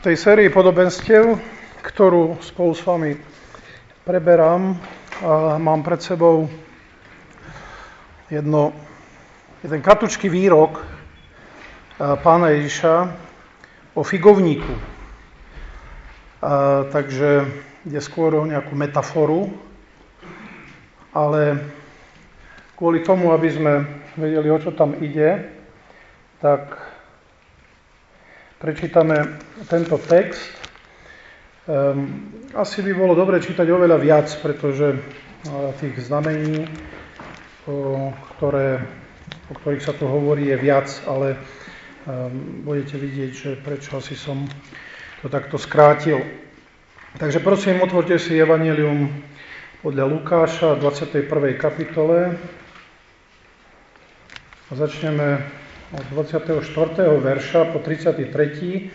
tej sérii podobenstiev, ktorú spolu s vami preberám, mám pred sebou jeden kratučký výrok pána Ježiša o figovníku. Takže ide skôr o nejakú metaforu, ale kvôli tomu, aby sme vedeli, o čo tam ide, tak prečítame tento text. Asi by bolo dobre čítať oveľa viac, pretože tých znamení, o ktorých sa tu hovorí, je viac, ale budete vidieť, že prečo asi som to takto skrátil. Takže prosím, otvorte si Evanjelium podľa Lukáša v 21. kapitole. Začneme od 24. verša po 33.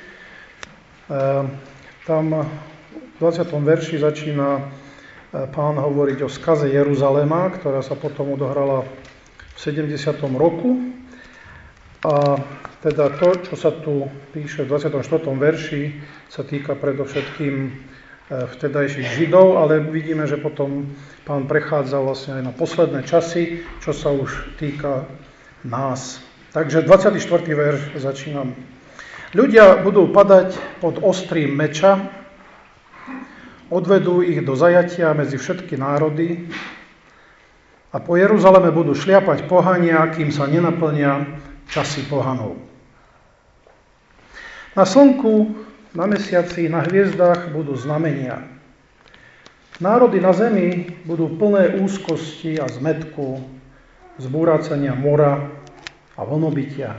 Tam v 20. verši začína Pán hovoriť o skaze Jeruzalema, ktorá sa potom odohrala v 70. roku. A teda to, čo sa tu píše v 24. verši, sa týka predovšetkým vtedajších Židov, ale vidíme, že potom Pán prechádza vlastne aj na posledné časy, čo sa už týka nás. Takže 24. verš začínam. Ľudia budú padať pod ostrým meča, odvedú ich do zajatia medzi všetky národy a po Jeruzaleme budú šliapať pohania, kým sa nenaplnia časy pohanov. Na slnku, na mesiaci, na hviezdách budú znamenia. Národy na zemi budú plné úzkosti a zmätku, zbúracania mora a vlnobytia.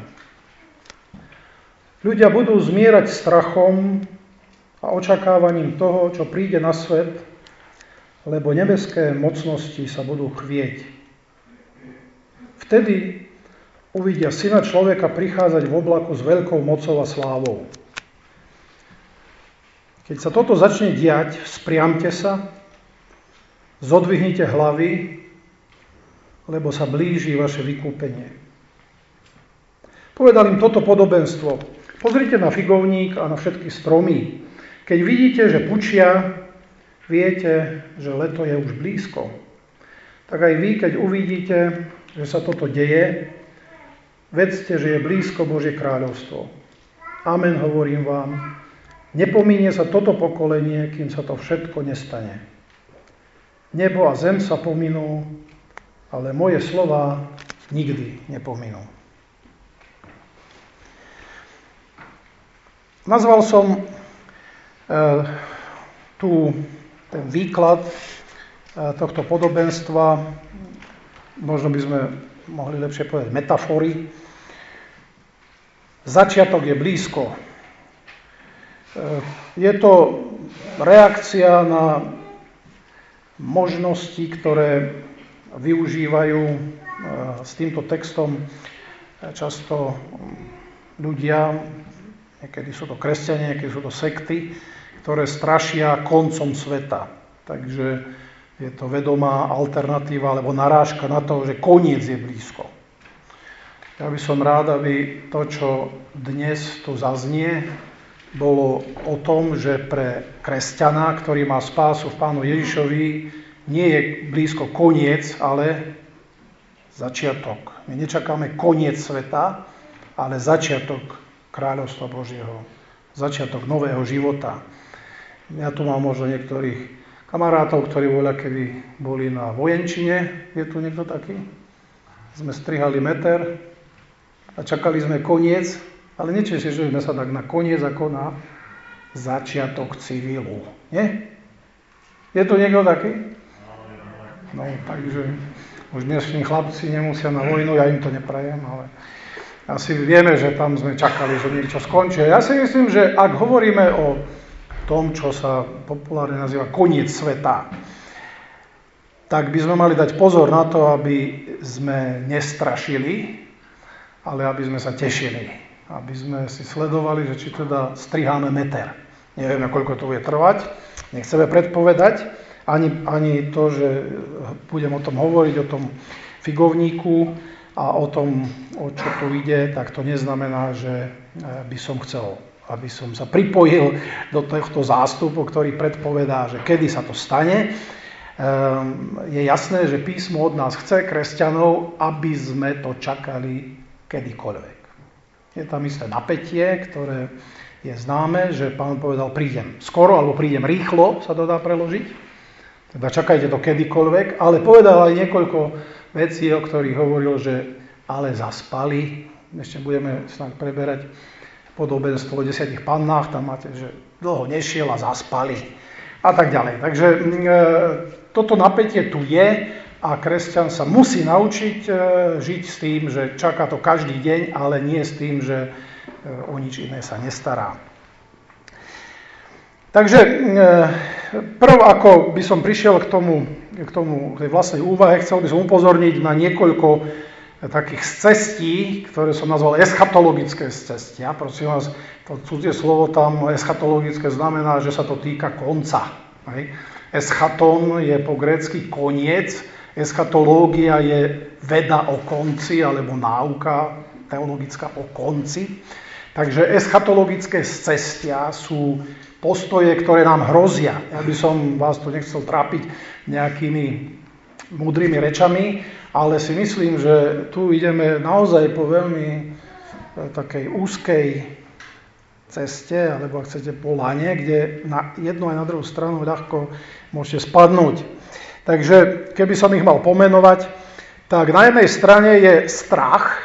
Ľudia budú zmierať strachom a očakávaním toho, čo príde na svet, lebo nebeské mocnosti sa budú chvieť. Vtedy uvidia Syna človeka prichádzať v oblaku s veľkou mocou a slávou. Keď sa toto začne diať, spriamte sa, zodvihnite hlavy, lebo sa blíži vaše vykúpenie. Povedal im toto podobenstvo. Pozrite na figovník a na všetky stromy. Keď vidíte, že pučia, viete, že leto je už blízko. Tak aj vy, keď uvidíte, že sa toto deje, vedzte, že je blízko Božie kráľovstvo. Amen, hovorím vám. Nepominie sa toto pokolenie, kým sa to všetko nestane. Nebo a zem sa pominú, ale moje slová nikdy nepominú. Nazval som ten výklad tohto podobenstva, možno by sme mohli lepšie povedať metafory. Začiatok je blízko. Je to reakcia na možnosti, ktoré využívajú s týmto textom často ľudia. Niekedy sú to kresťania, niekedy sú to sekty, ktoré strašia koncom sveta. Takže je to vedomá alternatíva alebo narážka na to, že koniec je blízko. Ja by som rád, aby to, čo dnes tu zaznie, bolo o tom, že pre kresťana, ktorý má spásu v Pánu Ježišovi, nie je blízko koniec, ale začiatok. My nečakáme koniec sveta, ale začiatok kráľovstva Božieho, začiatok nového života. Ja tu mám možno niektorých kamarátov, ktorí kedy boli na vojenčine. Je tu niekto taký? Sme strihali meter a čakali sme koniec, ale nečešie, že sme sa tak na koniec ako na začiatok civilu. Nie? Je tu niekto taký? No, takže už dnešní chlapci nemusia na vojnu, ja im to neprajem, ale asi vieme, že tam sme čakali, že niečo skončí. Ja si myslím, že ak hovoríme o tom, čo sa populárne nazýva koniec sveta, tak by sme mali dať pozor na to, aby sme nestrašili, ale aby sme sa tešili. Aby sme si sledovali, že či teda striháme meter. Nevieme, koľko to bude trvať. Nechceme predpovedať. Ani to, že budem o tom hovoriť, o tom figovníku, a o tom, o čo tu ide, tak to neznamená, že by som chcel aby som sa pripojil do tohto zástupu, ktorý predpovedá, že kedy sa to stane. Je jasné, že písmo od nás chce, kresťanov, aby sme to čakali kedykoľvek. Je tam isté napätie, ktoré je známe, že Pán povedal, prídem skoro, alebo prídem rýchlo, sa to dá preložiť. Teda čakajte to kedykoľvek, ale povedal aj niekoľko vecí, o ktorých hovoril, že ale zaspali. Ešte budeme snáď preberať podobenstvo o 10 pannách, tam máte, že dlho nešiel a zaspali a tak ďalej. Takže toto napätie tu je a kresťan sa musí naučiť žiť s tým, že čaká to každý deň, ale nie s tým, že o nič iné sa nestará. Takže prv, ako by som prišiel k tej vlastnej úvahe, chcel by som upozorniť na niekoľko takých scestí, ktoré som nazval eschatologické scestia. Prosím vás, to cudzie slovo tam eschatologické znamená, že sa to týka konca. Eschaton je po grécky koniec, eschatológia je veda o konci, alebo náuka teologická o konci. Takže eschatologické scestia sú postoje, ktoré nám hrozia. Ja by som vás tu nechcel trápiť nejakými múdrymi rečami, ale si myslím, že tu ideme naozaj po veľmi takej úzkej ceste, alebo ak chcete po lane, kde na jednu aj na druhú stranu ľahko môžete spadnúť. Takže keby som ich mal pomenovať, tak na jednej strane je strach,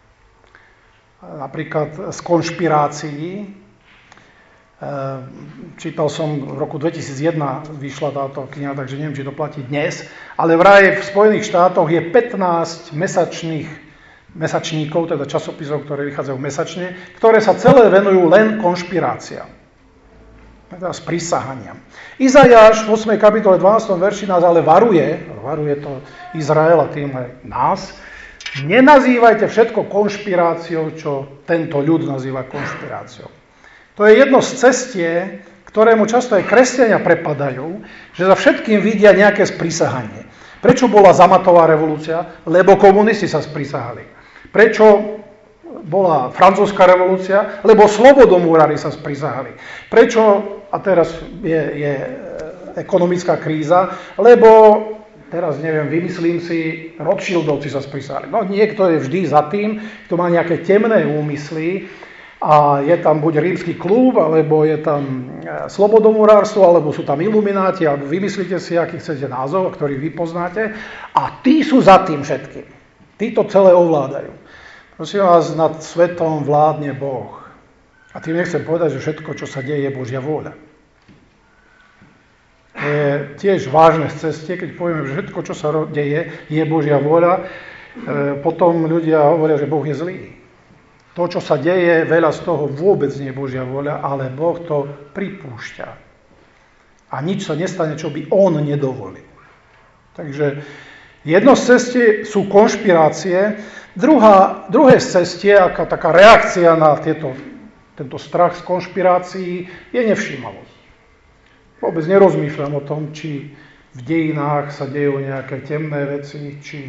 napríklad z konšpirácií. Čítal som v roku 2001, vyšla táto kniha, takže neviem, či to platí dnes, ale vraj v Spojených štátoch je 15 mesačníkov, teda časopisov, ktoré vychádzajú mesačne, ktoré sa celé venujú len konšpiráciám. Teda sprísahaniam. Izajáš v 8. kapitole 12. verši nás ale varuje to Izrael a tým aj nás, nenazývajte všetko konšpiráciou, čo tento ľud nazýva konšpiráciou. To je jedno z cestie, ktorému často aj kresťania prepadajú, že za všetkým vidia nejaké sprísahanie. Prečo bola zamatová revolúcia? Lebo komunisti sa sprísahali. Prečo bola francúzska revolúcia? Lebo slobodomúrari sa sprísahali. Prečo, a teraz je ekonomická kríza, lebo teraz neviem, vymyslím si, Rothschildovci sa sprísahali. No niekto je vždy za tým, kto má nejaké temné úmysly a je tam buď rímsky klub, alebo je tam slobodomurárstvo, alebo sú tam ilumináti, alebo vymyslíte si, aký chcete názov, ktorý vy poznáte. A tí sú za tým všetkým. Tí to celé ovládajú. Prosím vás, nad svetom vládne Boh. A tým nechcem povedať, že všetko, čo sa deje, je Božia vôľa. Je tiež vážne v ceste, keď povieme, že všetko, čo sa deje, je Božia vôľa. Potom ľudia hovoria, že Boh je zlý. To, čo sa deje, veľa z toho vôbec nie je Božia vôľa, ale Boh to pripúšťa. A nič sa nestane, čo by on nedovolil. Takže jedno z cestie sú konšpirácie, druhé z cestie, aká taká reakcia na tento strach z konšpirácií, je nevšímavosť. Vôbec nerozmýšľam o tom, či v dejinách sa dejú nejaké temné veci, či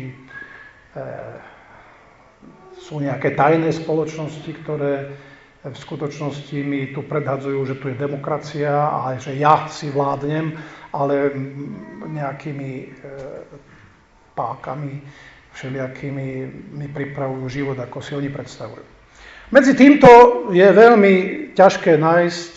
sú nejaké tajné spoločnosti, ktoré v skutočnosti mi tu predhadzujú, že tu je demokracia a že ja si vládnem, ale nejakými pákami všelijakými mi pripravujú život, ako si oni predstavujú. Medzi týmto je veľmi ťažké nájsť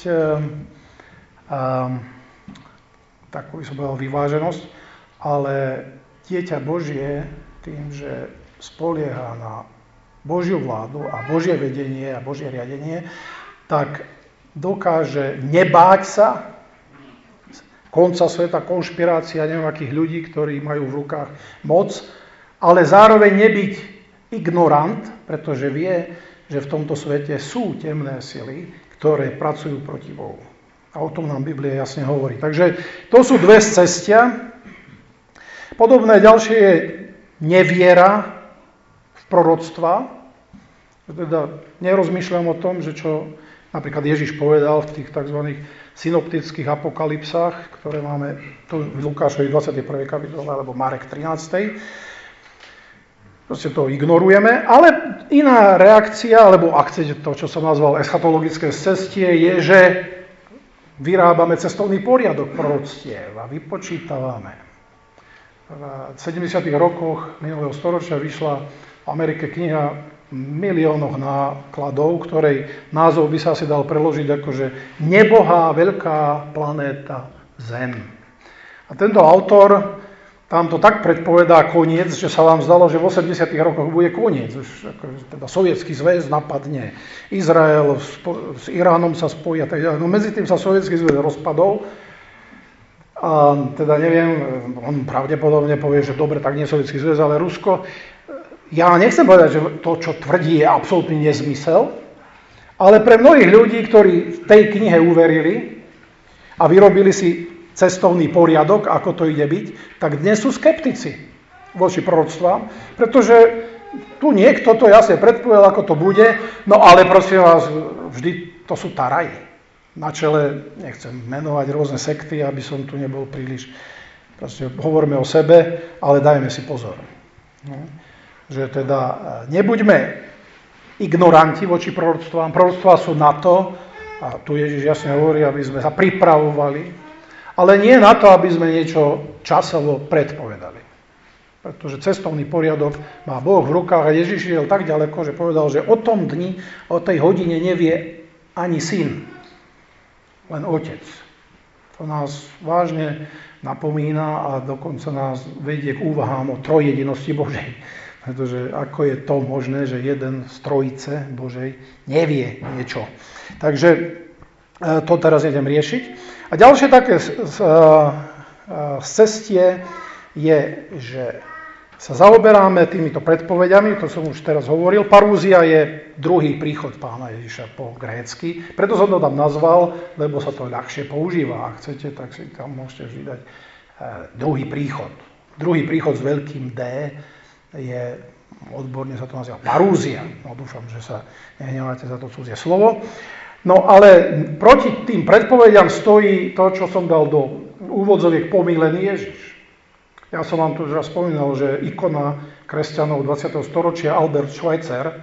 takú by som povedal vyváženosť, ale dieťa Božie tým, že spolieha na Božiu vládu a Božie vedenie a Božie riadenie, tak dokáže nebáť sa konca sveta, konšpirácia neviem ľudí, ktorí majú v rukách moc, ale zároveň nebyť ignorant, pretože vie, že v tomto svete sú temné sily, ktoré pracujú proti Bohu. A o tom nám Biblia jasne hovorí. Takže to sú dve cestia. Podobné ďalšie je neviera v proroctva. Teda nerozmýšľam o tom, že čo napríklad Ježiš povedal v tých tzv. Synoptických apokalypsách, ktoré máme tu v Lukášovi 21. kapitole alebo Marek 13. proste to ignorujeme, ale iná reakcia, alebo ak chcete to, čo som nazval eschatologické scestie, je, že vyrábame cestovný poriadok proroctiev a vypočítavame. V 70. rokoch minulého storočia vyšla v Amerike kniha miliónoch nákladov, ktorej názov by sa asi dal preložiť ako, že nebohá veľká planéta Zem. A tento autor tam to tak predpovedá koniec, že sa vám zdalo, že v 80. rokoch bude koniec. Už teda Sovietský zväz napadne, Izrael s Iránom sa spojí a tak ďalej. No medzi tým sa Sovietský zväz rozpadol a teda neviem, on pravdepodobne povie, že dobre, tak nie Sovietský zväz, ale Rusko. Ja nechcem povedať, že to, čo tvrdí, je absolútny nezmysel, ale pre mnohých ľudí, ktorí v tej knihe uverili a vyrobili si cestovný poriadok, ako to ide byť, tak dnes sú skeptici voči proroctvám, pretože tu niekto to jasne predpovedal, ako to bude, no ale prosím vás, vždy to sú taraji. Na čele, nechcem menovať rôzne sekty, aby som tu nebol príliš, proste hovoríme o sebe, ale dajme si pozor. No. Že teda nebuďme ignoranti voči proroctvám. Proroctvá sú na to, a tu Ježiš jasne hovorí, aby sme sa pripravovali, ale nie na to, aby sme niečo časovo predpovedali. Pretože cestovný poriadok má Boh v rukách a Ježiš išiel tak ďaleko, že povedal, že o tom dni, o tej hodine nevie ani syn, len otec. To nás vážne napomína a dokonca nás vedie k úvahám o trojjedinosti Božej. Pretože ako je to možné, že jeden z trojice Božej nevie niečo. Takže to teraz idem riešiť. A ďalšie také cestie je, že sa zaoberáme týmito predpovediami, to som už teraz hovoril. Parúzia je druhý príchod Pána Ježiša po grécky. Preto som to tam nazval, lebo sa to ľahšie používa. Ak chcete, tak si tam môžete vždy dať druhý príchod. Druhý príchod s veľkým D je, odborne sa to nazýva parúzia. No dúfam, že sa nehneváte za to cudzie slovo. No ale proti tým predpovediam stojí to, čo som dal do úvodzoviek pomýlený Ježiš. Ja som vám tu už raz spomínal, že ikona kresťanov 20. storočia Albert Schweitzer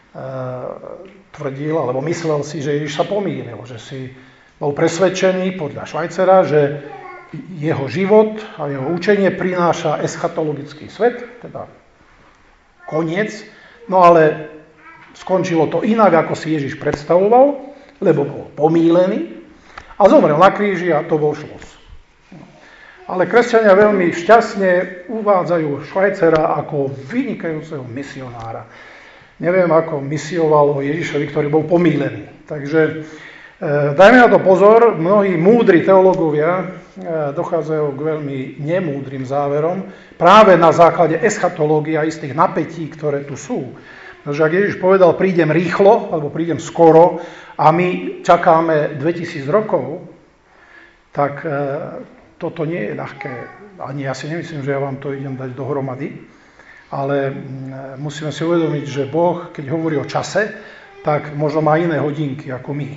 tvrdil, alebo myslel si, že Ježiš sa pomýlil, že si bol presvedčený podľa Schweitzera, že jeho život a jeho učenie prináša eschatologický svet, teda koniec, no ale skončilo to inak, ako si Ježiš predstavoval, lebo bol pomýlený a zomrel na kríži a to bol šlos. Ale kresťania veľmi šťastne uvádzajú Schweitzera ako vynikajúceho misionára. Neviem, ako misioval o Ježišovi, ktorý bol pomýlený. Takže dajme na to pozor, mnohí múdri teológovia dochádzajú k veľmi nemúdrym záverom práve na základe eschatológie a istých napätí, ktoré tu sú. Pretože ak Ježiš povedal, prídem rýchlo, alebo prídem skoro, a my čakáme 2000 rokov, tak toto nie je ľahké. Ani ja si nemyslím, že ja vám to idem dať dohromady, ale musíme si uvedomiť, že Boh, keď hovorí o čase, tak možno má iné hodinky ako my.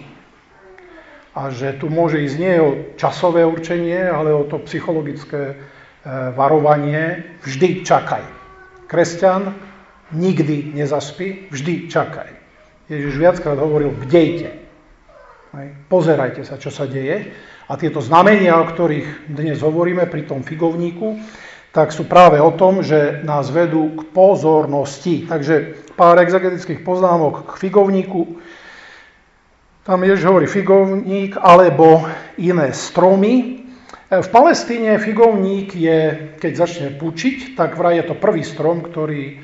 A že tu môže ísť nie o časové určenie, ale o to psychologické varovanie. Vždy čakaj. Kresťan nikdy nezaspí, vždy čakaj. Ježiš viackrát hovoril, bdejte. Pozerajte sa, čo sa deje. A tieto znamenia, o ktorých dnes hovoríme pri tom figovníku, tak sú práve o tom, že nás vedú k pozornosti. Takže pár exegetických poznámok k figovníku. Tam Ježiš hovorí figovník alebo iné stromy. V Palestíne figovník je, keď začne pučiť, tak vraj je to prvý strom, ktorý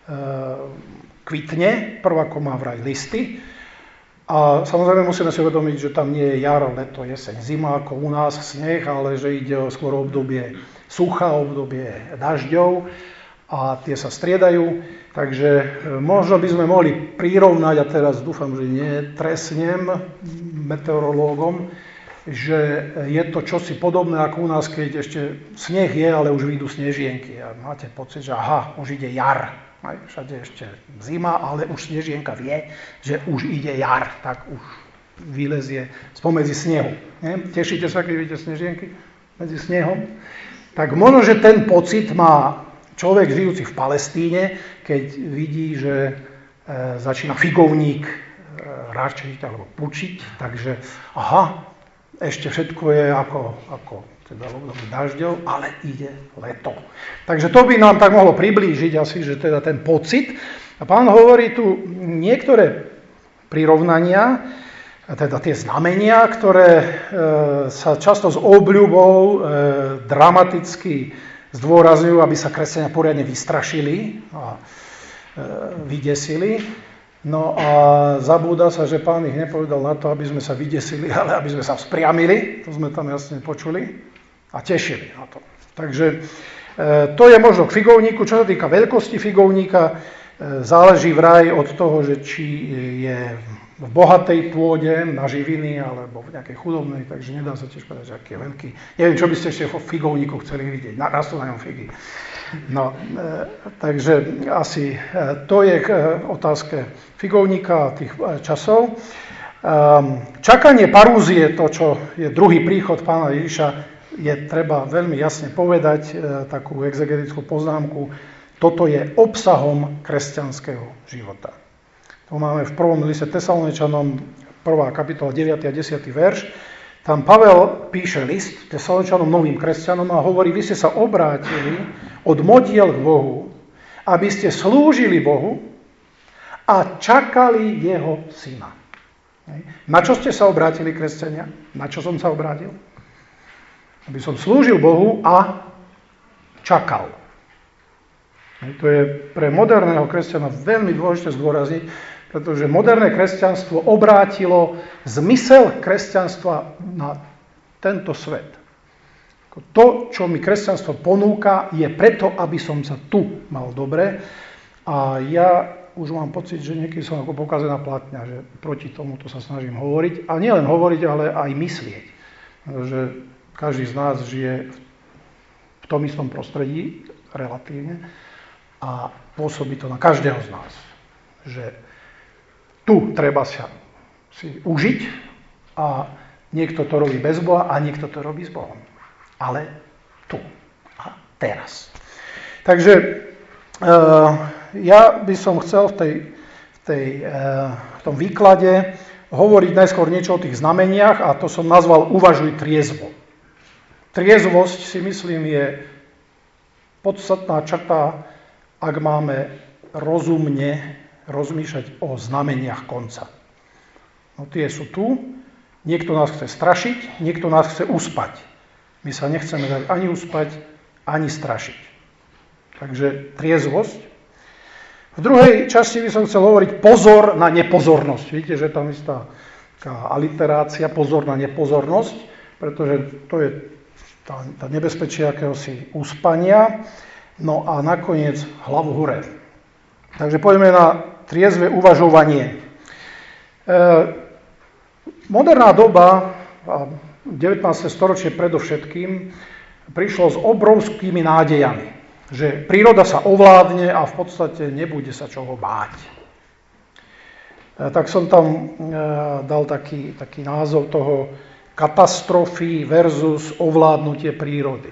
kvitne, prvako má vraj listy. A samozrejme musíme si uvedomiť, že tam nie je jar, leto, jeseň, zima, ako u nás sneh, ale že ide o skôr obdobie sucha, obdobie dažďov a tie sa striedajú. Takže možno by sme mohli prirovnať, a teraz dúfam, že netresnem meteorológom, že je to čosi podobné ako u nás, keď ešte sneh je, ale už vyjdú snežienky. A máte pocit, že aha, už ide jar. Aj všade ešte zima, ale už snežienka vie, že už ide jar, tak už vylezie spomedzi snehu. Nie? Tešíte sa, keď vidíte snežienky medzi snehom? Tak možno, že ten pocit má človek žijúci v Palestíne, keď vidí, že začína figovník račiť alebo pučiť, takže aha, ešte všetko je ako teda obdobie dažďov, ale ide leto. Takže to by nám tak mohlo priblížiť asi, že teda ten pocit. A pán hovorí tu niektoré prirovnania, teda tie znamenia, ktoré sa často s obľubou dramaticky zdôrazňujú, aby sa kresťania poriadne vystrašili a vydesili. No a zabúda sa, že pán ich nepovedal na to, aby sme sa vydesili, ale aby sme sa vzpriamili. To sme tam jasne počuli a tešili na to. Takže to je možno k figovníku. Čo sa týka veľkosti figovníka, záleží vraj od toho, že či je v bohatej pôde na živiny alebo v nejakej chudobnej, takže nedá sa tiež povedať, že aký je veľký. Neviem, čo by ste ešte v figovníku chceli vidieť. Rastú na ňom figy. No, takže asi to je k otázke figovníka a tých časov. Čakanie parúzie, to, čo je druhý príchod pána Ježiša, je treba veľmi jasne povedať, takú exegetickú poznámku, toto je obsahom kresťanského života. To máme v prvom liste Tesaloničanom, 1. kapitola, 9. a 10. verš. Tam Pavel píše list Tesaloničanom, novým kresťanom a hovorí, vy ste sa obrátili od modiel k Bohu, aby ste slúžili Bohu a čakali jeho syna. Na čo ste sa obrátili, kresťania? Na čo som sa obrátil? Aby som slúžil Bohu a čakal. To je pre moderného kresťana veľmi dôležité zdôrazniť, pretože moderné kresťanstvo obrátilo zmysel kresťanstva na tento svet. To, čo mi kresťanstvo ponúka, je preto, aby som sa tu mal dobre. A ja už mám pocit, že niekedy som ako pokazená platňa, že proti tomuto sa snažím hovoriť. A nielen hovoriť, ale aj myslieť. Pretože každý z nás žije v tom istom prostredí, relatívne, a pôsobí to na každého z nás. Že tu treba si užiť a niekto to robí bez Boha a niekto to robí s Bohom. Ale tu a teraz. Takže ja by som chcel v tom výklade hovoriť najskôr niečo o tých znameniach a to som nazval uvažuj triezvo. Triezvosť, si myslím, je podstatná črta, ak máme rozumne rozmýšľať o znameniach konca. No tie sú tu, niekto nás chce strašiť, niekto nás chce uspať. My sa nechceme dať ani uspať, ani strašiť. Takže triezvosť. V druhej časti by som chcel hovoriť pozor na nepozornosť. Vidíte, že tam je tá aliterácia, pozor na nepozornosť, pretože to je tá nebezpečie akéhosi uspania. No a nakoniec hlavu hore. Takže poďme na triezve uvažovanie. Moderná doba, 19. storočie predovšetkým, prišlo s obrovskými nádejami, že príroda sa ovládne a v podstate nebude sa čoho báť. Tak som tam dal taký názov toho katastrofy versus ovládnutie prírody.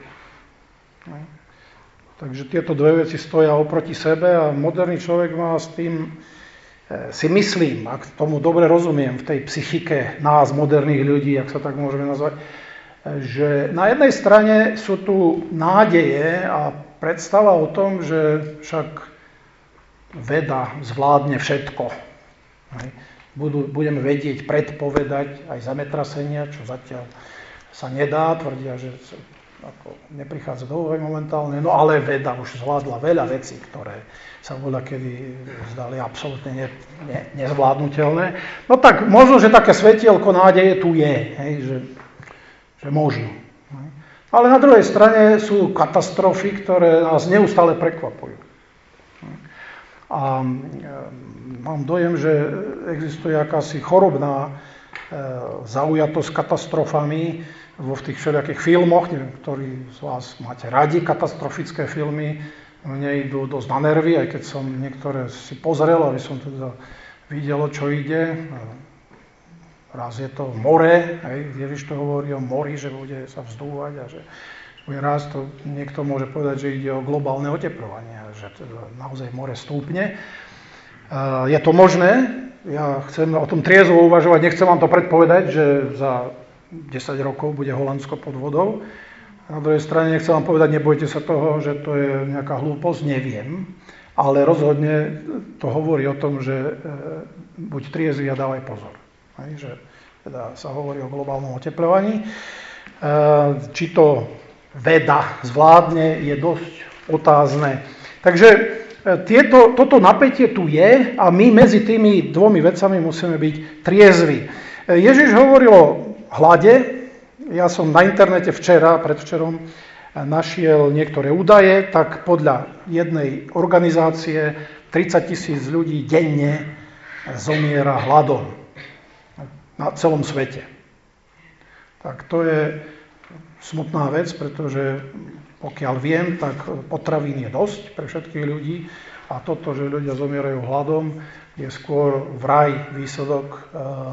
Takže tieto dve veci stoja oproti sebe a moderný človek má s tým, si myslím, ak tomu dobre rozumiem, v tej psychike nás, moderných ľudí, ak sa tak môžeme nazvať, že na jednej strane sú tu nádeje a predstava o tom, že však veda zvládne všetko. Budeme vedieť predpovedať aj zemetrasenia, čo zatiaľ sa nedá, tvrdia, že neprichádza do úvahy momentálne, no ale veda už zvládla veľa vecí, ktoré sa voľakedy zdali absolútne nezvládnutelné. No tak možno, že také svetielko nádeje tu je, hej, že možno. Ale na druhej strane sú katastrofy, ktoré nás neustále prekvapujú. A mám dojem, že existuje akási chorobná zaujatosť katastrofami vo tých všelijakých filmoch, neviem, ktorí z vás máte radi katastrofické filmy, mne idú dosť na nervy, aj keď som niektoré si pozrel, aby som teda videl, čo ide. Raz je to more, Ježiš to hovorí o mori, že bude sa vzdúvať a že bude rásť, to niekto môže povedať, že ide o globálne oteplovanie, že naozaj more stúpne. Je to možné, ja chcem o tom triezvo uvažovať, nechcem vám to predpovedať, že za 10 rokov bude Holandsko pod vodou. Na druhej strane nechcem vám povedať, nebojte sa toho, že to je nejaká hlúposť, neviem. Ale rozhodne to hovorí o tom, že buď triezvy a dávaj pozor. Že teda sa hovorí o globálnom oteplovaní. Či to veda zvládne, je dosť otázne. Takže toto napätie tu je a my medzi tými dvomi vecami musíme byť triezvi. Ježiš hovoril o hlade. Ja som na internete predvčerom našiel niektoré údaje, tak podľa jednej organizácie 30 000 ľudí denne zomiera hladom na celom svete. Tak to je smutná vec, pretože pokiaľ viem, tak potravín je dosť pre všetkých ľudí a toto, že ľudia zomierajú hladom, je skôr vraj výsledok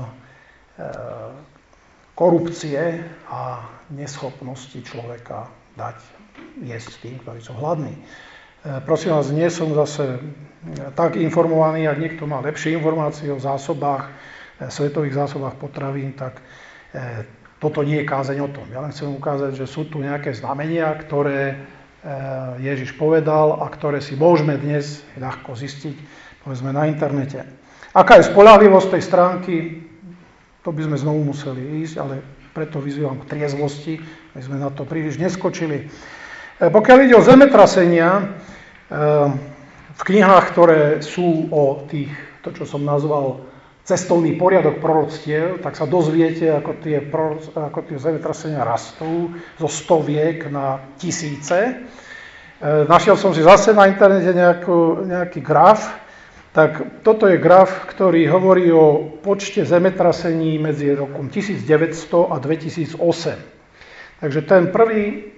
korupcie a neschopnosti človeka dať jesť tým, ktorí sú hladní. Prosím vás, nie som zase tak informovaný, ak niekto má lepšie informácie o zásobách, svetových zásobách potravín, tak toto nie je kázeň o tom. Ja len chcem ukázať, že sú tu nejaké znamenia, ktoré Ježiš povedal a ktoré si môžeme dnes ľahko zistiť, povedzme na internete. Aká je spoľahlivosť tej stránky? To by sme znovu museli ísť, ale preto vyzývam k triezvosti, aby sme na to príliš neskočili. Pokiaľ ide o zemetrasenia, v knihách, ktoré sú o to, čo som nazval cestovný poriadok proroctiev, tak sa dozviete, ako tie zemetrasenia rastú zo stoviek na tisíce. Našiel som si zase na internete nejaký graf. Tak toto je graf, ktorý hovorí o počte zemetrasení medzi rokom 1900 a 2008. Takže ten prvý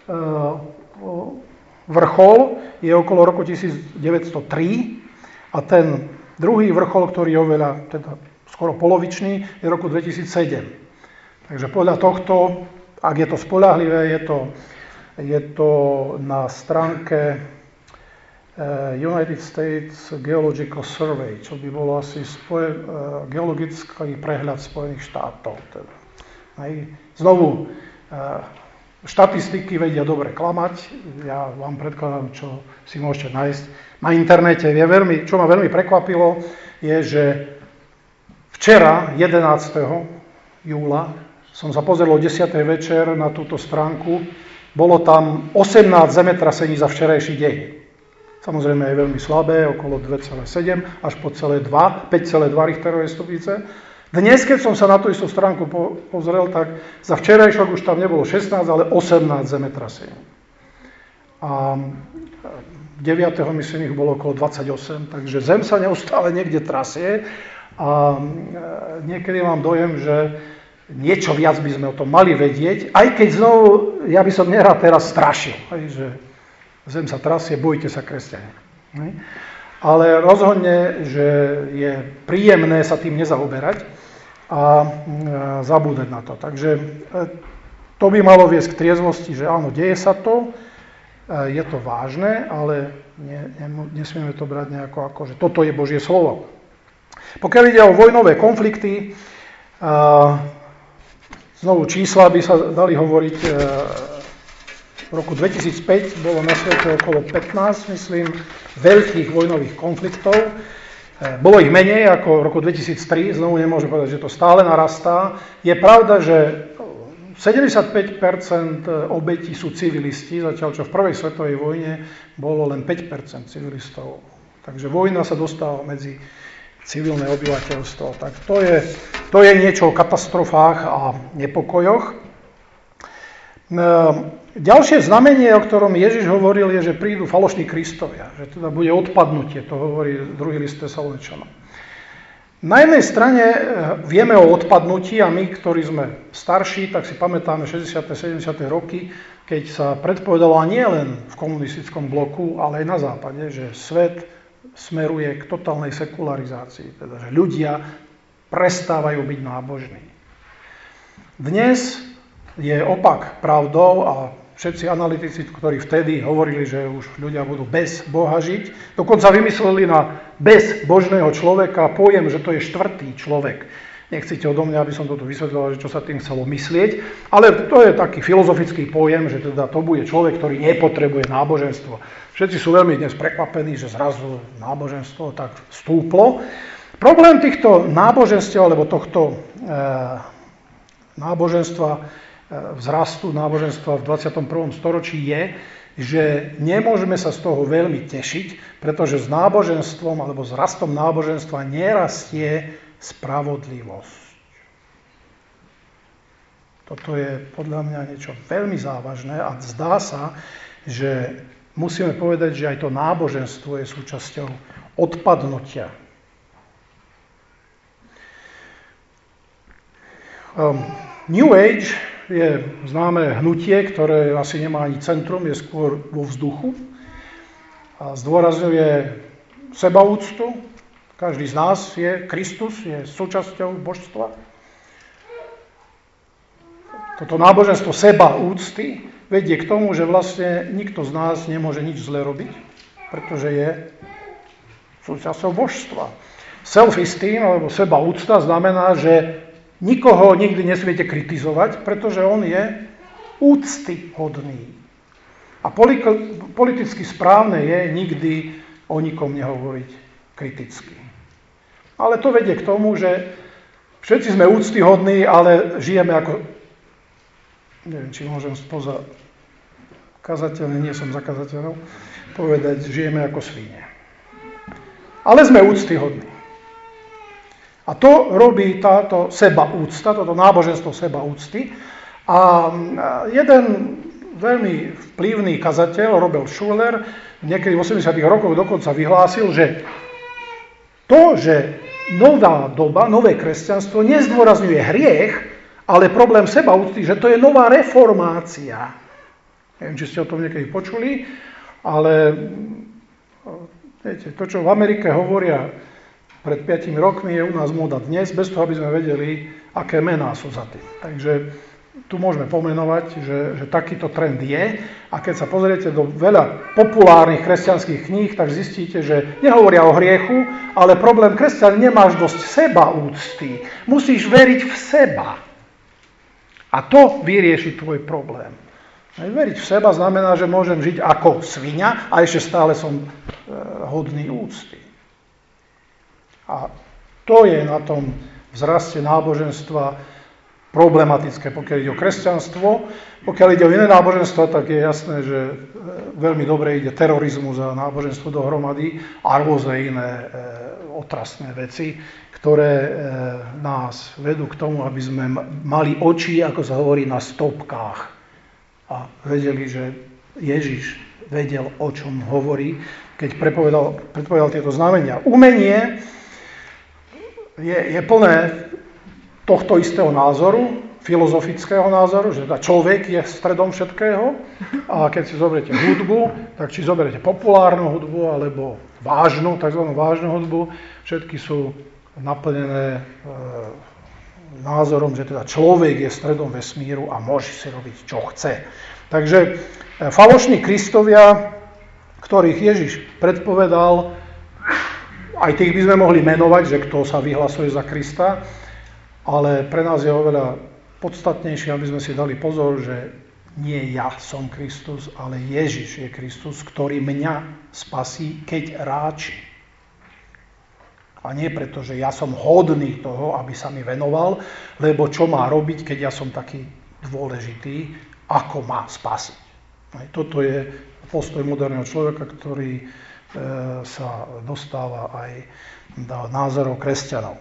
vrchol je okolo roku 1903 a ten druhý vrchol, ktorý je oveľa skoro polovičný, je roku 2007. Takže podľa tohto, ak je to spoľahlivé, je to na stránke United States Geological Survey, čo by bolo asi geologický prehľad Spojených štátov. Teda. Znovu, štatistiky vedia dobre klamať. Ja vám predkladám, čo si môžete nájsť na internete. Čo ma veľmi prekvapilo, je, že včera, 11. júla, som sa pozrel o 10. večer na túto stránku. Bolo tam 18 zemetrasení za včerajší deň. Samozrejme je veľmi slabé, okolo 2,7 až po 5,2 Richterovej stupnice. Dnes, keď som sa na tú istú stránku pozrel, tak za včerajšok už tam nebolo 16, ale 18 zemetrasení. A 9. myslím, ich bolo okolo 28, takže Zem sa neustále niekde trasie a niekedy mám dojem, že niečo viac by sme o tom mali vedieť, aj keď znovu, ja by som nerad teraz strašil, že Zem sa trasie, bojte sa, kresťania. Ale rozhodne, že je príjemné sa tým nezaoberať a zabúdať na to. Takže to by malo viesť k triezvosti, že áno, deje sa to, je to vážne, ale nesmieme to brať nejako ako, že toto je Božie slovo. Pokiaľ ide o vojnové konflikty, znovu čísla by sa dali hovoriť. V roku 2005 bolo na svete okolo 15, myslím, veľkých vojnových konfliktov. Bolo ich menej ako v roku 2003, znovu nemôžem povedať, že to stále narastá. Je pravda, že 75% obetí sú civilisti, zatiaľ čo v prvej svetovej vojne bolo len 5% civilistov. Takže vojna sa dostala medzi civilné obyvateľstvo. Tak to je niečo o katastrofách a nepokojoch. Ďalšie znamenie, o ktorom Ježiš hovoril, je, že prídu falošní Kristovia, že teda bude odpadnutie, to hovorí druhý list Tesaloničanom. Na jednej strane vieme o odpadnutí a my, ktorí sme starší, tak si pamätáme 60. 70. roky, keď sa predpovedalo nie len v komunistickom bloku, ale aj na západe, že svet smeruje k totálnej sekularizácii, teda že ľudia prestávajú byť nábožní. Dnes je opak pravdou a všetci analytici, ktorí vtedy hovorili, že už ľudia budú bez Boha žiť, dokonca vymysleli na bezbožného človeka pojem, že to je štvrtý človek. Nechcete odo mňa, aby som to tu vysvetľoval, že čo sa tým chcelo myslieť, ale to je taký filozofický pojem, že teda to bude človek, ktorý nepotrebuje náboženstvo. Všetci sú veľmi dnes prekvapení, že zrazu náboženstvo tak stúplo. Problém týchto náboženstiev, alebo tohto náboženstva, vzrastu náboženstva v 21. storočí je, že nemôžeme sa z toho veľmi tešiť, pretože s náboženstvom alebo s rastom náboženstva nerastie spravodlivosť. Toto je podľa mňa niečo veľmi závažné a zdá sa, že musíme povedať, že aj to náboženstvo je súčasťou odpadnutia. New Age je známe hnutie, ktoré asi nemá ani centrum, je skôr vo vzduchu a zdôrazňuje sebaúctu. Každý z nás je Kristus, je súčasťou božstva. Toto náboženstvo sebaúcty vedie k tomu, že vlastne nikto z nás nemôže nič zle robiť, pretože je súčasťou božstva. Self-esteem alebo sebaúcta znamená, že nikoho nikdy nesmiete kritizovať, pretože on je úctyhodný. A politicky správne je nikdy o nikom nehovoriť kriticky. Ale to vedie k tomu, že všetci sme úctyhodní, ale žijeme ako... Neviem, či môžem spoza kazateľa, nie som za kazateľov, povedať, žijeme ako svine. Ale sme úctyhodní. A to robí táto sebaúcta, toto náboženstvo sebaúcty. A jeden veľmi vplyvný kazateľ, Robert Schuller, niekedy v 80. rokoch dokonca vyhlásil, že to, že nová doba, nové kresťanstvo nezdôrazňuje hriech, ale problém sebaúcty, že to je nová reformácia. Neviem, či ste o tom niekedy počuli, ale viete, to, čo v Amerike hovoria pred 5 rokmi, je u nás móda dnes, bez toho, aby sme vedeli, aké mená sú za tým. Takže tu môžeme pomenovať, že takýto trend je. A keď sa pozriete do veľa populárnych kresťanských kníh, tak zistíte, že nehovoria o hriechu, ale problém kresťan, nemáš dosť sebaúcty. Musíš veriť v seba. A to vyrieši tvoj problém. Veriť v seba znamená, že môžem žiť ako sviňa a ešte stále som hodný úcty. A to je na tom vzraste náboženstva problematické, pokiaľ ide o kresťanstvo. Pokiaľ ide o iné náboženstva, tak je jasné, že veľmi dobre ide terorizmus a náboženstvo dohromady a rôzne iné otrasné veci, ktoré nás vedú k tomu, aby sme mali oči, ako sa hovorí, na stopkách a vedeli, že Ježiš vedel, o čom hovorí, keď predpovedal tieto znamenia. Umenie je plné tohto istého názoru, filozofického názoru, že človek je stredom všetkého a keď si zoberiete hudbu, tak či zoberiete populárnu hudbu alebo vážnu, tzv. Vážnu hudbu, všetky sú naplnené názorom, že teda človek je stredom vesmíru a môže si robiť, čo chce. Takže falošní kristovia, ktorých Ježiš predpovedal, aj tých by sme mohli menovať, že kto sa vyhlasuje za Krista, ale pre nás je oveľa podstatnejšie, aby sme si dali pozor, že nie ja som Kristus, ale Ježiš je Kristus, ktorý mňa spasí, keď ráči. A nie preto, že ja som hodný toho, aby sa mi venoval, lebo čo má robiť, keď ja som taký dôležitý, ako má spasiť. Aj toto je postoj moderného človeka, ktorý sa dostáva aj do názorov kresťanov.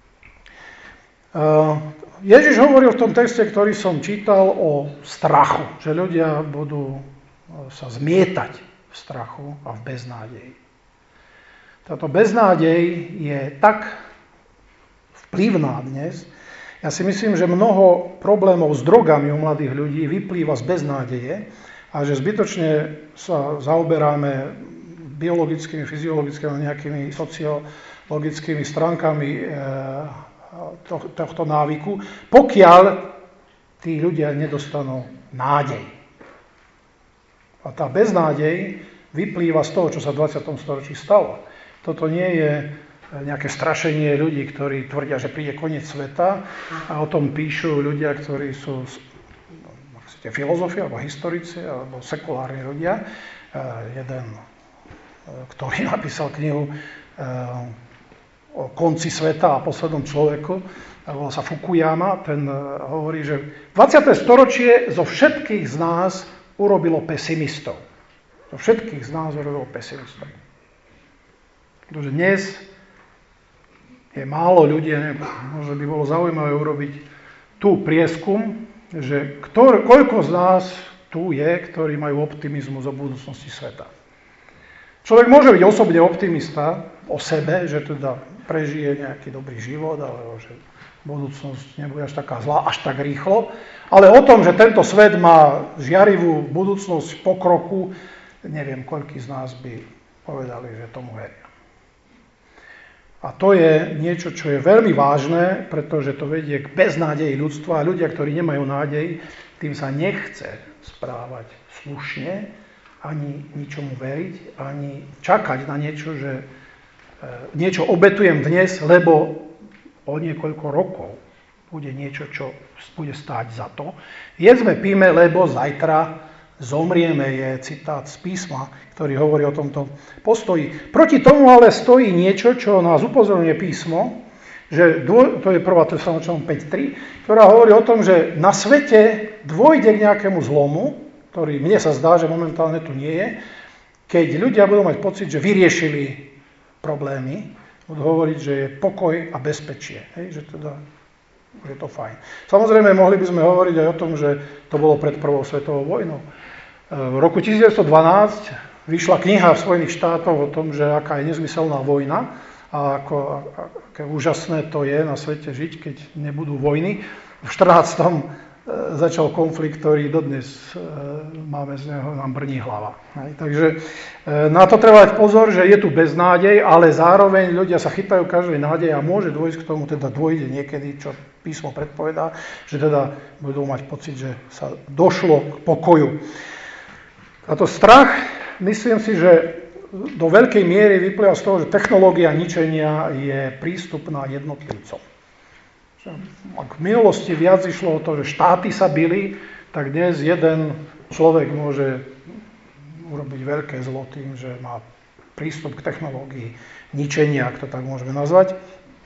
Ježiš hovoril v tom texte, ktorý som čítal, o strachu, že ľudia budú sa zmietať v strachu a v beznádeji. Táto beznádej je tak vplyvná dnes. Ja si myslím, že mnoho problémov s drogami u mladých ľudí vyplýva z beznádeje a že zbytočne sa zaoberáme biologickými, fyziologickými, nejakými sociologickými stránkami tohto návyku, pokiaľ tí ľudia nedostanú nádej. A tá beznádej vyplýva z toho, čo sa v 20. storočí stalo. Toto nie je nejaké strašenie ľudí, ktorí tvrdia, že príde koniec sveta a o tom píšu ľudia, ktorí sú filozofi, alebo historici, alebo sekulárni ľudia. Jeden, ktorý napísal knihu o konci sveta a poslednom človeku, volá sa Fukuyama, ten hovorí, že 20. storočie zo všetkých z nás urobilo pesimistov. Zo všetkých z nás urobilo pesimistov. Pretože dnes je málo ľudí, možno by bolo zaujímavé urobiť tu prieskum, že koľko z nás tu je, ktorí majú optimizmus o budúcnosti sveta. Človek môže byť osobne optimista o sebe, že teda prežije nejaký dobrý život, alebo že budúcnosť nebude až taká zlá, až tak rýchlo, ale o tom, že tento svet má žiarivú budúcnosť pokroku, neviem, koľký z nás by povedali, že tomu veria. A to je niečo, čo je veľmi vážne, pretože to vedie k beznádeji ľudstva a ľudia, ktorí nemajú nádej, tým sa nechce správať slušne, ani ničomu veriť, ani čakať na niečo, že niečo obetujem dnes, lebo o niekoľko rokov bude niečo, čo bude stáť za to. Jedzme, píme, lebo zajtra zomrieme, je citát z písma, ktorý hovorí o tomto postoji. Proti tomu ale stojí niečo, čo nás upozorňuje písmo, že to je 1. Tesaloničanom 5.3, ktorá hovorí o tom, že na svete dôjde k nejakému zlomu, ktorý mne sa zdá, že momentálne tu nie je, keď ľudia budú mať pocit, že vyriešili problémy, budú hovoriť, že je pokoj a bezpečie. Hej, že teda už je to fajn. Samozrejme, mohli by sme hovoriť aj o tom, že to bolo pred prvou svetovou vojnou. V roku 1912 vyšla kniha v Spojených štátoch o tom, že aká je nezmyselná vojna a aké úžasné to je na svete žiť, keď nebudú vojny. V 14. začal konflikt, ktorý dodnes máme z neho, nám brní hlava. Takže na to treba dať pozor, že je tu beznádej, ale zároveň ľudia sa chytajú každej nádeje a môže dôjsť k tomu, teda dôjde niekedy, čo písmo predpovedá, že teda budú mať pocit, že sa došlo k pokoju. A to strach, myslím si, že do veľkej miery vyplýva z toho, že technológia ničenia je prístupná jednotlivcom. Ak v minulosti viac išlo o to, že štáty sa bili, tak dnes jeden človek môže urobiť veľké zlo tým, že má prístup k technológii ničenia, ak to tak môžeme nazvať.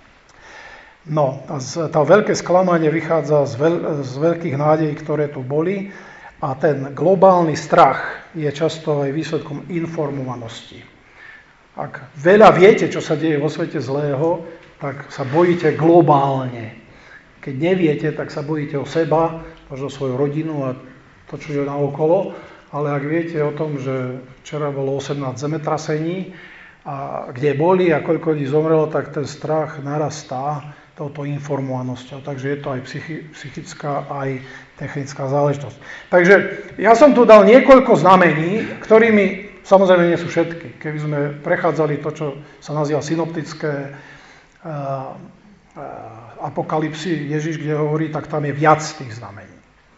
No, a to veľké sklamanie vychádza z veľkých nádejí, ktoré tu boli, a ten globálny strach je často aj výsledkom informovanosti. Ak veľa viete, čo sa deje vo svete zlého, tak sa bojíte globálne. Keď neviete, tak sa bojíte o seba, možno svoju rodinu a to, čo je naokolo. Ale ak viete o tom, že včera bolo 18 zemetrasení a kde boli a koľko ľudí zomrelo, tak ten strach narastá touto informovanosťou. Takže je to aj psychická, aj technická záležitosť. Takže ja som tu dal niekoľko znamení, ktorými, samozrejme nie sú všetky. Keby sme prechádzali to, čo sa nazýva synoptické apokalypsy Ježiš, kde hovorí, tak tam je viac tých znamení.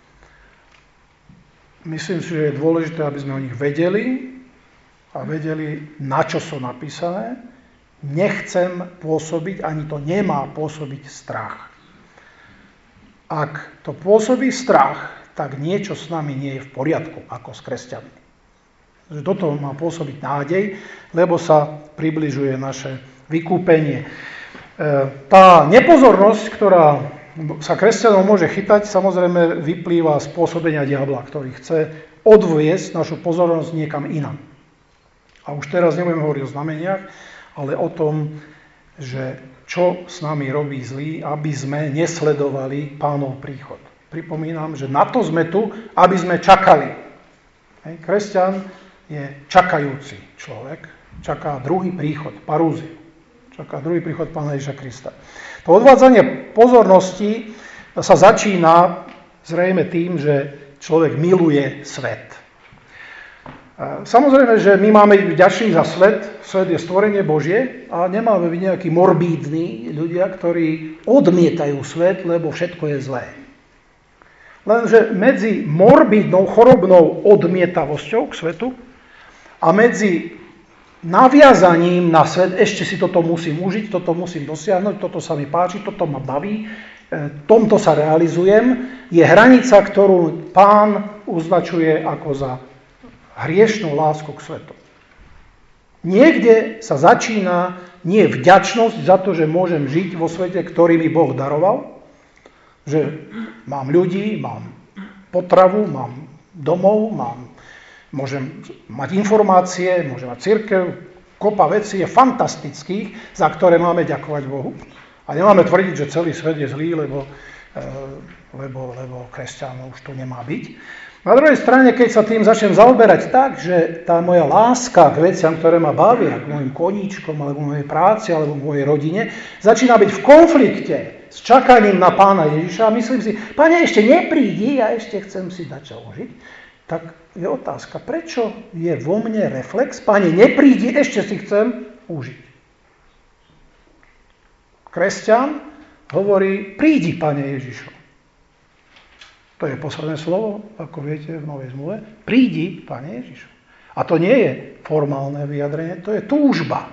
Myslím si, že je dôležité, aby sme o nich vedeli a vedeli, na čo sú napísané. Nechcem pôsobiť, ani to nemá pôsobiť strach. Ak to pôsobí strach, tak niečo s nami nie je v poriadku, ako s kresťanmi. Toto má pôsobiť nádej, lebo sa približuje naše vykúpenie. Tá nepozornosť, ktorá sa kresťanom môže chytať, samozrejme vyplýva z pôsobenia diabla, ktorý chce odviesť našu pozornosť niekam inam. A už teraz nebudeme hovoriť o znameniach, ale o tom, že čo s nami robí zlý, aby sme nesledovali Pánov príchod. Pripomínam, že na to sme tu, aby sme čakali. Kresťan je čakajúci človek, čaká druhý príchod, parúziu. Čaká druhý príchod Pána Ježiša Krista. To odvádzanie pozornosti sa začína zrejme tým, že človek miluje svet. Samozrejme, že my máme byť vďační za svet. Svet je stvorenie Božie a nemáme byť nejakí morbídni ľudia, ktorí odmietajú svet, lebo všetko je zlé. Lenže medzi morbidnou, chorobnou odmietavosťou k svetu a medzi naviazaním na svet, ešte si toto musím užiť, toto musím dosiahnuť, toto sa mi páči, toto ma baví, tomto sa realizujem, je hranica, ktorú Pán označuje ako za hriešnú lásku k svetu. Niekde sa začína nie vďačnosť za to, že môžem žiť vo svete, ktorý mi Boh daroval, že mám ľudí, mám potravu, mám domov, môžem mať informácie, môžem mať cirkev, kopa vecí je fantastických, za ktoré máme ďakovať Bohu. A nemáme tvrdiť, že celý svet je zlý, lebo kresťanov už tu nemá byť. Na druhej strane, keď sa tým začnem zaoberať tak, že tá moja láska k veciam, ktoré ma bavia, k mojim koníčkom, alebo mojej práci, alebo mojej rodine, začína byť v konflikte s čakaním na Pána Ježiša a myslím si, Pane, ešte neprídi, ja ešte chcem si dať čo užiť, tak je otázka, prečo je vo mne reflex, Pane, neprídi, ešte si chcem užiť. Kresťan hovorí, prídi, Pane Ježišu. To je posledné slovo, ako viete, v Novej zmluve. Prídi, Pane Ježišu. A to nie je formálne vyjadrenie, to je túžba.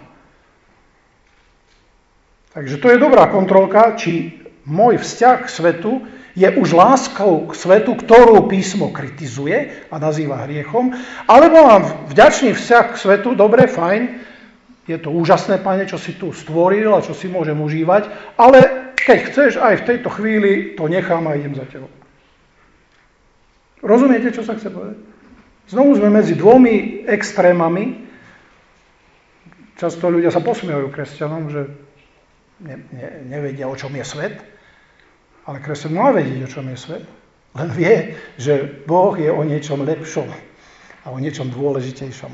Takže to je dobrá kontrolka, či môj vzťah k svetu je už láskou k svetu, ktorú písmo kritizuje a nazýva hriechom, alebo mám vďačný vzťah k svetu, dobre, fajn, je to úžasné, Pane, čo si tu stvoril a čo si môžem užívať, ale keď chceš, aj v tejto chvíli to nechám a idem za tebou. Rozumiete, čo sa chce povedať? Znovu sme medzi dvomi extrémami. Často ľudia sa posmievajú kresťanom, že nevedia, o čom je svet. Ale kresťan má vedieť, o čom je svet. Len vie, že Boh je o niečom lepšom a o niečom dôležitejšom.